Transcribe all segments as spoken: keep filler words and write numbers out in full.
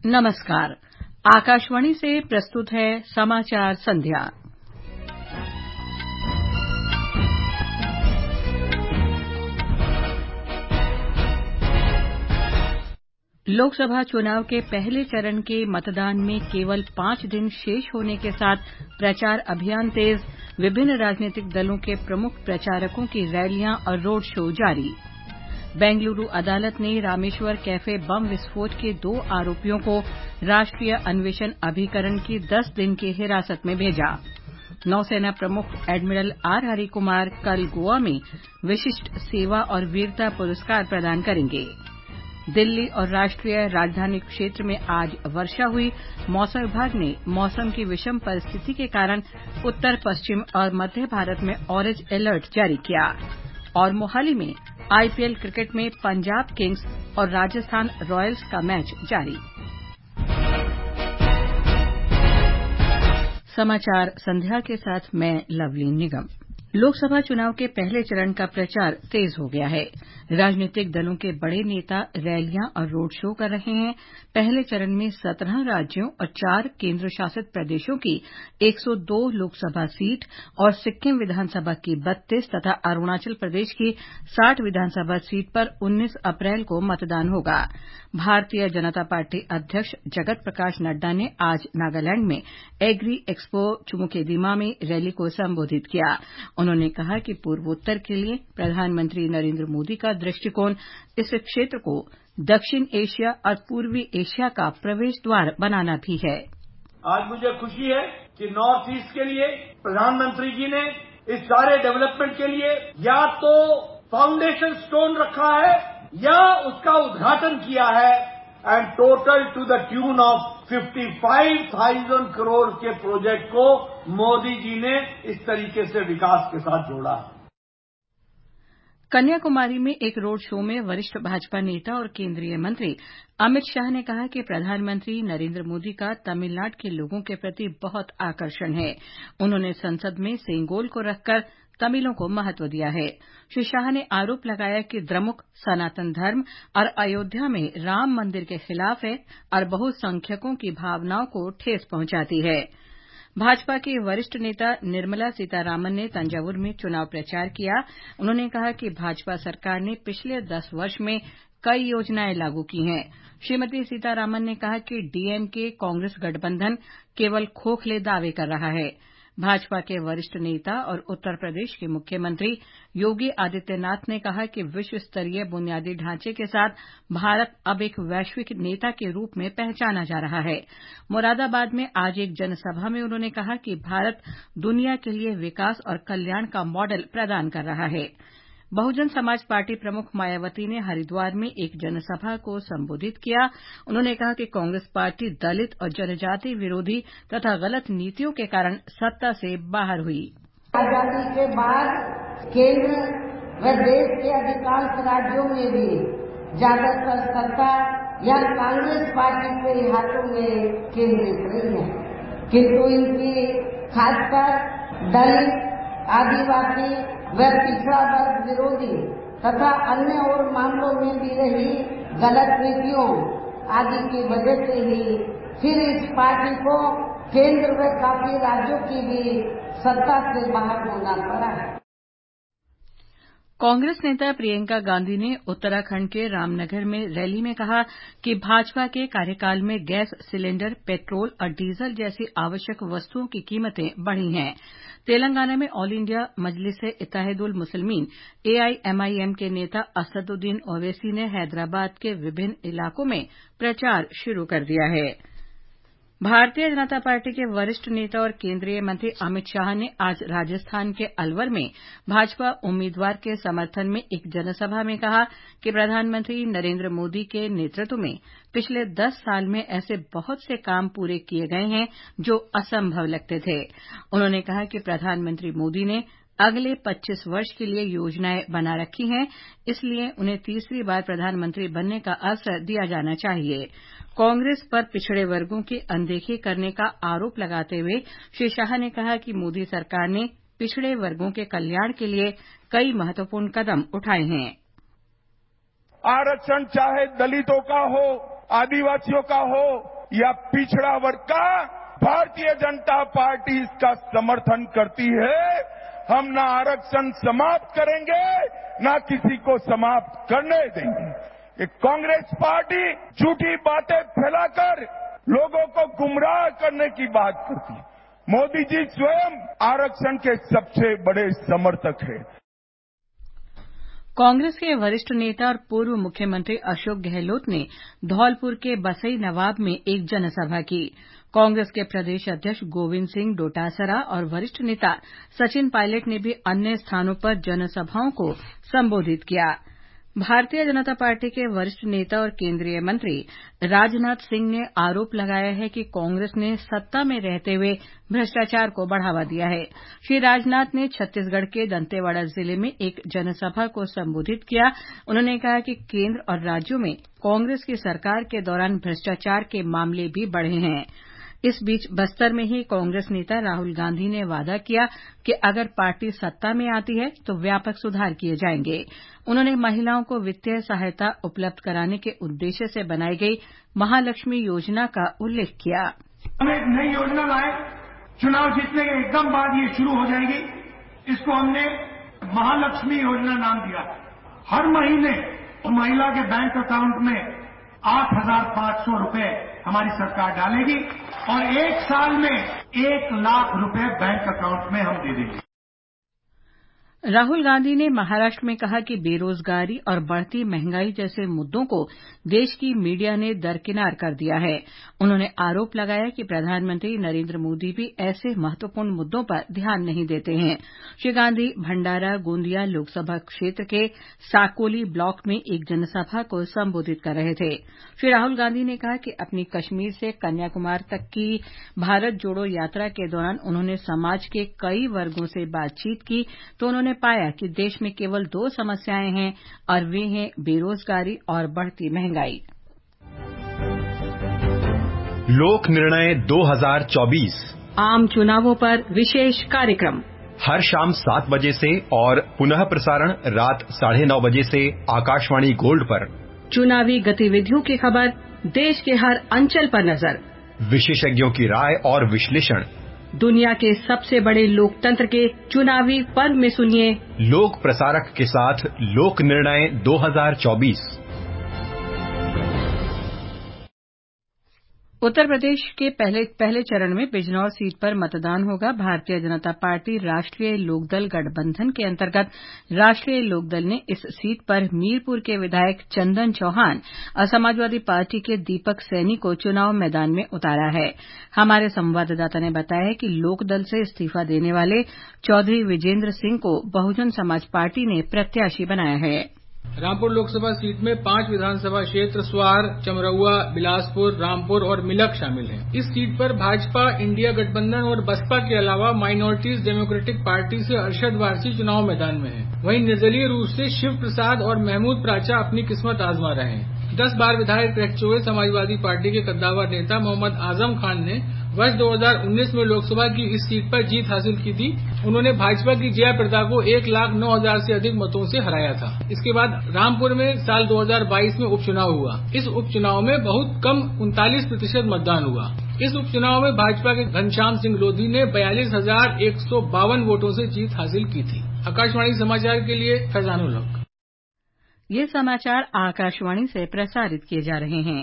नमस्कार। आकाशवाणी से प्रस्तुत है समाचार संध्या। लोकसभा चुनाव के पहले चरण के मतदान में केवल पांच दिन शेष होने के साथ प्रचार अभियान तेज। विभिन्न राजनीतिक दलों के प्रमुख प्रचारकों की रैलियां और रोड शो जारी। बेंगलुरु अदालत ने रामेश्वर कैफे बम विस्फोट के दो आरोपियों को राष्ट्रीय अन्वेषण अभिकरण की दस दिन की हिरासत में भेजा। नौसेना प्रमुख एडमिरल आर हरिकुमार कल गोवा में विशिष्ट सेवा और वीरता पुरस्कार प्रदान करेंगे। दिल्ली और राष्ट्रीय राजधानी क्षेत्र में आज वर्षा हुई। मौसम विभाग ने मौसम की विषम परिस्थिति के कारण उत्तर पश्चिम और मध्य भारत में ऑरेंज अलर्ट जारी किया। और मोहाली में आईपीएल क्रिकेट में पंजाब किंग्स और राजस्थान रॉयल्स का मैच जारी। समाचार संध्या के साथ मैं लवली निगम। लोकसभा चुनाव के पहले चरण का प्रचार तेज हो गया है। राजनीतिक दलों के बड़े नेता रैलियां और रोड शो कर रहे हैं। पहले चरण में सत्रह राज्यों और चार केंद्र शासित प्रदेशों की एक सौ दो लोकसभा सीट और सिक्किम विधानसभा की बत्तीस तथा अरुणाचल प्रदेश की साठ विधानसभा सीट पर उन्नीस अप्रैल को मतदान होगा। भारतीय जनता पार्टी अध्यक्ष जगत प्रकाश नड्डा ने आज नागालैंड में एग्री एक्सपो चुमुकेदिमा में रैली को संबोधित किया। उन्होंने कहा कि पूर्वोत्तर के लिए प्रधानमंत्री नरेंद्र मोदी का दृष्टिकोण इस क्षेत्र को दक्षिण एशिया और पूर्वी एशिया का प्रवेश द्वार बनाना भी है। आज मुझे खुशी है कि नॉर्थ ईस्ट के लिए प्रधानमंत्री जी ने इस सारे डेवलपमेंट के लिए या तो फाउंडेशन स्टोन रखा है या उसका उद्घाटन किया है and total to the tune of पचपन हज़ार करोड़ के प्रोजेक्ट को मोदी जी ने इस तरीके से विकास के साथ जोड़ा। कन्याकुमारी में एक रोड शो में वरिष्ठ भाजपा नेता और केंद्रीय मंत्री अमित शाह ने कहा कि प्रधानमंत्री नरेंद्र मोदी का तमिलनाडु के लोगों के प्रति बहुत आकर्षण है। उन्होंने संसद में सेंगोल को रखकर तमिलों को महत्व दिया है। श्री शाह ने आरोप लगाया कि द्रमुक सनातन धर्म और अयोध्या में राम मंदिर के खिलाफ है और बहुसंख्यकों की भावनाओं को ठेस पहुंचाती है। भाजपा की वरिष्ठ नेता निर्मला सीतारामन ने तंजावुर में चुनाव प्रचार किया। उन्होंने कहा कि भाजपा सरकार ने पिछले दस वर्ष में कई योजनाएं लागू की हैं। श्रीमती सीतारामन ने कहा कि डीएमके कांग्रेस गठबंधन केवल खोखले दावे कर रहा है। भाजपा के वरिष्ठ नेता और उत्तर प्रदेश के मुख्यमंत्री योगी आदित्यनाथ ने कहा कि विश्व स्तरीय बुनियादी ढांचे के साथ भारत अब एक वैश्विक नेता के रूप में पहचाना जा रहा है। मुरादाबाद में आज एक जनसभा में उन्होंने कहा कि भारत दुनिया के लिए विकास और कल्याण का मॉडल प्रदान कर रहा है। बहुजन समाज पार्टी प्रमुख मायावती ने हरिद्वार में एक जनसभा को संबोधित किया। उन्होंने कहा कि कांग्रेस पार्टी दलित और जनजाति विरोधी तथा गलत नीतियों के कारण सत्ता से बाहर हुई। आजादी के बाद केंद्र व देश के अधिकांश राज्यों में भी ज्यादातर सत्ता या कांग्रेस पार्टी के हाथों में केंद्रित रही है, किंतु इनकी खासकर दलित, आदिवासी व पिछड़ा वर्ग विरोधी तथा अन्य और मामलों में भी रही गलत नीतियों आदि की वजह से ही फिर इस पार्टी को केंद्र व काफी राज्यों की भी सत्ता से बाहर होना पड़ा है। कांग्रेस नेता प्रियंका गांधी ने उत्तराखंड के रामनगर में रैली में कहा कि भाजपा के कार्यकाल में गैस सिलेंडर, पेट्रोल और डीजल जैसी आवश्यक वस्तुओं की कीमतें बढ़ी हैं। तेलंगाना में all India Majlis-e-Ittehadul Muslimeen AIMIM के नेता असदुद्दीन ओवैसी ने हैदराबाद के विभिन्न इलाकों में प्रचार शुरू कर दिया है। भारतीय जनता पार्टी के वरिष्ठ नेता और केंद्रीय मंत्री अमित शाह ने आज राजस्थान के अलवर में भाजपा उम्मीदवार के समर्थन में एक जनसभा में कहा कि प्रधानमंत्री नरेंद्र मोदी के नेतृत्व में पिछले दस साल में ऐसे बहुत से काम पूरे किए गए हैं जो असंभव लगते थे। उन्होंने कहा कि प्रधानमंत्री मोदी ने अगले पच्चीस वर्ष के लिए योजनाएं बना रखी हैं, इसलिए उन्हें तीसरी बार प्रधानमंत्री बनने का अवसर दिया जाना चाहिए। कांग्रेस पर पिछड़े वर्गों की अनदेखी करने का आरोप लगाते हुए श्री शाह ने कहा कि मोदी सरकार ने पिछड़े वर्गों के कल्याण के लिए कई महत्वपूर्ण कदम उठाए हैं। आरक्षण चाहे दलितों का हो, आदिवासियों का हो या पिछड़ा वर्ग का, भारतीय जनता पार्टी इसका समर्थन करती है। हम ना आरक्षण समाप्त करेंगे, ना किसी को समाप्त करने देंगे। ये कांग्रेस पार्टी झूठी बातें फैलाकर लोगों को गुमराह करने की बात करती है। मोदी जी स्वयं आरक्षण के सबसे बड़े समर्थक हैं। कांग्रेस के वरिष्ठ नेता और पूर्व मुख्यमंत्री अशोक गहलोत ने धौलपुर के बसई नवाब में एक जनसभा की। कांग्रेस के प्रदेश अध्यक्ष गोविंद सिंह डोटासरा और वरिष्ठ नेता सचिन पायलट ने भी अन्य स्थानों पर जनसभाओं को संबोधित किया। भारतीय जनता पार्टी के वरिष्ठ नेता और केंद्रीय मंत्री राजनाथ सिंह ने आरोप लगाया है कि कांग्रेस ने सत्ता में रहते हुए भ्रष्टाचार को बढ़ावा दिया है। श्री राजनाथ ने छत्तीसगढ़ के दंतेवाड़ा जिले में एक जनसभा को संबोधित किया। उन्होंने कहा कि केंद्र और राज्यों में कांग्रेस की सरकार के दौरान भ्रष्टाचार के मामले भी बढ़े हैं। इस बीच बस्तर में ही कांग्रेस नेता राहुल गांधी ने वादा किया कि अगर पार्टी सत्ता में आती है तो व्यापक सुधार किए जाएंगे। उन्होंने महिलाओं को वित्तीय सहायता उपलब्ध कराने के उद्देश्य से बनाई गई महालक्ष्मी योजना का उल्लेख किया। हम एक नई योजना लाए, चुनाव जीतने के एकदम बाद ये शुरू हो जाएगी। इसको हमने महालक्ष्मी योजना नाम दिया। हर महीने महिला के बैंक अकाउंट में आठ हजार पांच सौ रूपये हमारी सरकार डालेगी और एक साल में एक लाख रुपए बैंक अकाउंट में हम दे देंगे। राहुल गांधी ने महाराष्ट्र में कहा कि बेरोजगारी और बढ़ती महंगाई जैसे मुद्दों को देश की मीडिया ने दरकिनार कर दिया है। उन्होंने आरोप लगाया कि प्रधानमंत्री नरेंद्र मोदी भी ऐसे महत्वपूर्ण मुद्दों पर ध्यान नहीं देते हैं। श्री गांधी भंडारा गोंदिया लोकसभा क्षेत्र के साकोली ब्लॉक में एक जनसभा को संबोधित कर रहे थे। श्री राहुल गांधी ने कहा कि अपनी कश्मीर से कन्याकुमारी तक की भारत जोड़ो यात्रा के दौरान उन्होंने समाज के कई वर्गों से बातचीत की तो उन्होंने पाया कि देश में केवल दो समस्याएं हैं और वे हैं बेरोजगारी और बढ़ती महंगाई। लोक निर्णय दो हज़ार चौबीस आम चुनावों पर विशेष कार्यक्रम हर शाम सात बजे से और पुनः प्रसारण रात साढ़े नौ बजे से आकाशवाणी गोल्ड पर। चुनावी गतिविधियों की खबर, देश के हर अंचल पर नजर, विशेषज्ञों की राय और विश्लेषण। दुनिया के सबसे बड़े लोकतंत्र के चुनावी पर्व में सुनिए लोक प्रसारक के साथ लोक निर्णय दो हज़ार चौबीस। उत्तर प्रदेश के पहले पहले चरण में बिजनौर सीट पर मतदान होगा। भारतीय जनता पार्टी राष्ट्रीय लोकदल गठबंधन के अंतर्गत राष्ट्रीय लोकदल ने इस सीट पर मीरपुर के विधायक चंदन चौहान और समाजवादी पार्टी के दीपक सैनी को चुनाव मैदान में उतारा है। हमारे संवाददाता ने बताया है कि लोकदल से इस्तीफा देने वाले चौधरी विजेंद्र सिंह को बहुजन समाज पार्टी ने प्रत्याशी बनाया है। रामपुर लोकसभा सीट में पांच विधानसभा क्षेत्र स्वार, चमरौआ, बिलासपुर, रामपुर और मिलक शामिल हैं। इस सीट पर भाजपा इंडिया गठबंधन और बसपा के अलावा माइनॉरिटीज डेमोक्रेटिक पार्टी से अरशद वारसी चुनाव मैदान में हैं। वहीं निर्दलीय रूप से शिव प्रसाद और महमूद प्राचा अपनी किस्मत आजमा रहे हैं। दस बार विधायक रह चुके समाजवादी पार्टी के कद्दावर नेता मोहम्मद आजम खान ने वर्ष दो हज़ार उन्नीस में लोकसभा की इस सीट पर जीत हासिल की थी। उन्होंने भाजपा की जया प्रदा को एक लाख नौ हजार से अधिक मतों से हराया था। इसके बाद रामपुर में साल दो हज़ार बाईस में उपचुनाव हुआ। इस उपचुनाव में बहुत कम उनतालीस प्रतिशत मतदान हुआ। इस उपचुनाव में भाजपा के घनश्याम सिंह लोधी ने बयालीस हजार एक सौ बावन वोटों से जीत हासिल की थी। आकाशवाणी समाचार के लिए फैजानुल हक। ये समाचार आकाशवाणी से प्रसारित किए जा रहे हैं।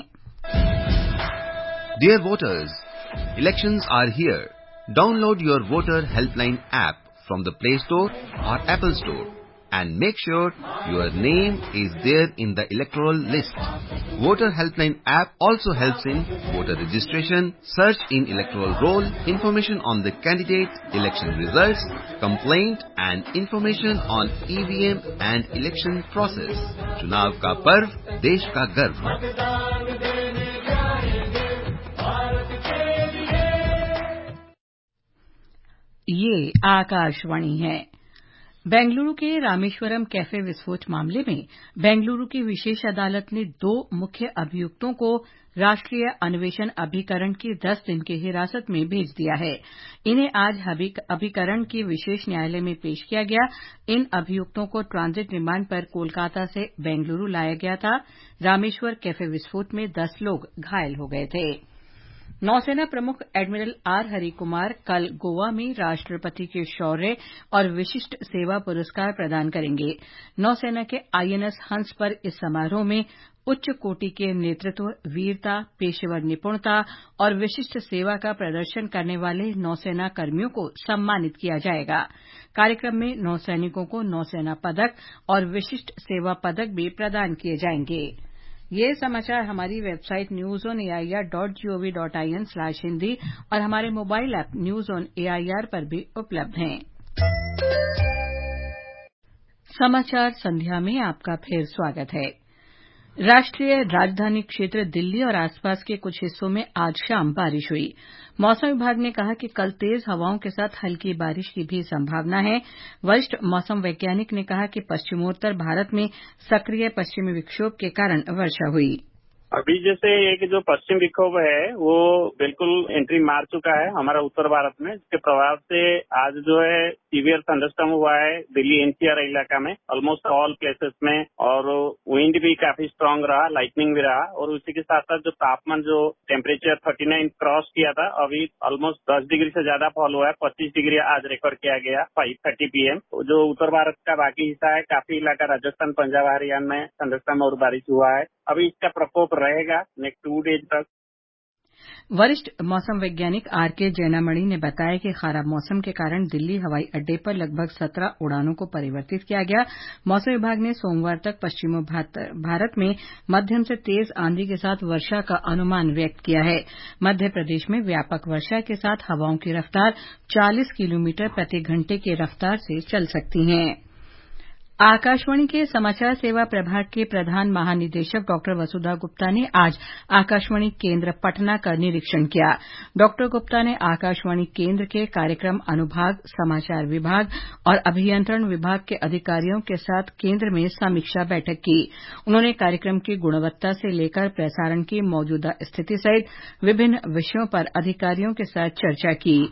Dear voters, elections are here. Download your voter helpline app from the Play Store or Apple Store and make sure your name is there in the electoral list. Voter helpline app also helps in voter registration, search in electoral roll, information on the candidate, election results, complaint and information on E V M and election process. चुनाव का पर्व, देश का गर्व। ये आकाशवाणी है। बेंगलुरु के Rameswaram cafe विस्फोट मामले में बेंगलुरु की विशेष अदालत ने दो मुख्य अभियुक्तों को राष्ट्रीय अन्वेषण अभिकरण की दस दिन की हिरासत में भेज दिया है। इन्हें आज अभिकरण की विशेष न्यायालय में पेश किया गया। इन अभियुक्तों को ट्रांजिट रिमांड पर कोलकाता से बेंगलुरु लाया गया था। रामेश्वर कैफे विस्फोट में दस लोग घायल हो गए थे। नौसेना प्रमुख एडमिरल आर हरिकुमार कल गोवा में राष्ट्रपति के शौर्य और विशिष्ट सेवा पुरस्कार प्रदान करेंगे। नौसेना के आईएनएस हंस पर इस समारोह में उच्च कोटि के नेतृत्व, वीरता, पेशेवर निपुणता और विशिष्ट सेवा का प्रदर्शन करने वाले नौसेना कर्मियों को सम्मानित किया जाएगा। कार्यक्रम में नौसैनिकों को नौसेना पदक और विशिष्ट सेवा पदक भी प्रदान किए जाएंगे। ये समाचार हमारी website news on AIR dot GOV dot IN slash Hindi और हमारे mobile app news on AIR पर भी उपलब्ध हैं। समाचार संध्या में आपका फिर स्वागत है। राष्ट्रीय राजधानी क्षेत्र दिल्ली और आसपास के कुछ हिस्सों में आज शाम बारिश हुई। मौसम विभाग ने कहा कि कल तेज हवाओं के साथ हल्की बारिश की भी संभावना है। वरिष्ठ मौसम वैज्ञानिक ने कहा कि पश्चिमोत्तर भारत में सक्रिय पश्चिमी विक्षोभ के कारण वर्षा हुई। अभी जैसे एक जो पश्चिम विक्षोभ है वो बिल्कुल एंट्री मार चुका है हमारा उत्तर भारत में। इसके प्रभाव से आज जो है सीवियर थंडरस्टॉर्म हुआ है दिल्ली एनसीआर इलाका में ऑलमोस्ट ऑल प्लेसेस में, और विंड भी काफी स्ट्रांग रहा, लाइटनिंग भी रहा, और उसी के साथ साथ जो तापमान जो टेम्परेचर उनतालीस क्रॉस किया था अभी ऑलमोस्ट दस डिग्री से ज्यादा फॉल हुआ है। पच्चीस डिग्री आज रिकॉर्ड किया गया फाइव थर्टी पीएम। जो उत्तर भारत का बाकी हिस्सा है काफी इलाका राजस्थान, पंजाब, हरियाणा में थंडरस्टॉर्म और बारिश हुआ है। अभी इसका प्रकोप रहेगा नेक्स्ट टू डेज तक। वरिष्ठ मौसम वैज्ञानिक आर के जैनामणि ने बताया कि खराब मौसम के कारण दिल्ली हवाई अड्डे पर लगभग सत्रह उड़ानों को परिवर्तित किया गया। मौसम विभाग ने सोमवार तक पश्चिमी भारत में मध्यम से तेज आंधी के साथ वर्षा का अनुमान व्यक्त किया है। मध्य प्रदेश में व्यापक वर्षा के साथ हवाओं की रफ्तार चालीस किलोमीटर प्रति घंटे की रफ्तार से चल सकती है। आकाशवाणी के समाचार सेवा प्रभाग के प्रधान महानिदेशक डॉ वसुधा गुप्ता ने आज आकाशवाणी केंद्र पटना का निरीक्षण किया। डॉ गुप्ता ने आकाशवाणी केंद्र के कार्यक्रम अनुभाग, समाचार विभाग और अभियंत्रण विभाग के अधिकारियों के साथ केंद्र में समीक्षा बैठक की। उन्होंने कार्यक्रम की गुणवत्ता से लेकर प्रसारण की मौजूदा स्थिति सहित विभिन्न विषयों पर अधिकारियों के साथ चर्चा की।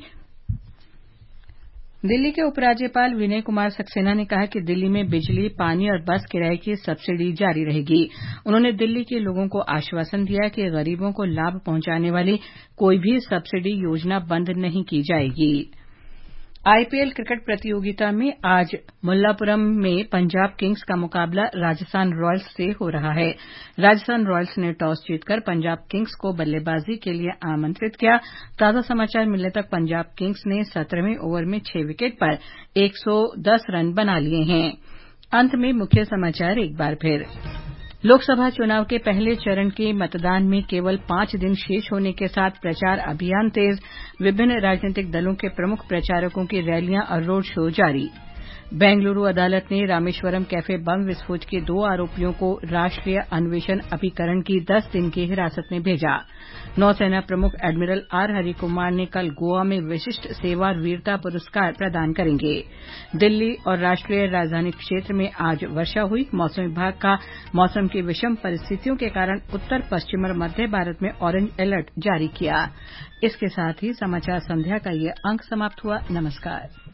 दिल्ली के उपराज्यपाल विनय कुमार सक्सेना ने कहा कि दिल्ली में बिजली, पानी और बस किराए की सब्सिडी जारी रहेगी। उन्होंने दिल्ली के लोगों को आश्वासन दिया कि गरीबों को लाभ पहुंचाने वाली कोई भी सब्सिडी योजना बंद नहीं की जाएगी। आईपीएल क्रिकेट प्रतियोगिता में आज मुल्लापुरम में पंजाब किंग्स का मुकाबला राजस्थान रॉयल्स से हो रहा है। राजस्थान रॉयल्स ने टॉस जीतकर पंजाब किंग्स को बल्लेबाजी के लिए आमंत्रित किया। ताजा समाचार मिलने तक पंजाब किंग्स ने सत्रहवें ओवर में छह विकेट पर एक सौ दस रन बना लिए हैं। अंत में मुख्य समाचार एक बार फिर। लोकसभा चुनाव के पहले चरण के मतदान में केवल पांच दिन शेष होने के साथ प्रचार अभियान तेज। विभिन्न राजनीतिक दलों के प्रमुख प्रचारकों की रैलियां और रोड शो जारी। बेंगलुरु अदालत ने रामेश्वरम कैफे बम विस्फोट के दो आरोपियों को राष्ट्रीय अन्वेषण अभिकरण की दस दिन की हिरासत में भेजा। नौसेना प्रमुख एडमिरल आर हरिकुमार ने कल गोवा में विशिष्ट सेवा और वीरता पुरस्कार प्रदान करेंगे। दिल्ली और राष्ट्रीय राजधानी क्षेत्र में आज वर्षा हुई। मौसम विभाग का मौसम की विषम परिस्थितियों के कारण उत्तर पश्चिम और मध्य भारत में ऑरेंज अलर्ट जारी किया। इसके साथ ही समाचार संध्या का ये अंक समाप्त हुआ। नमस्कार।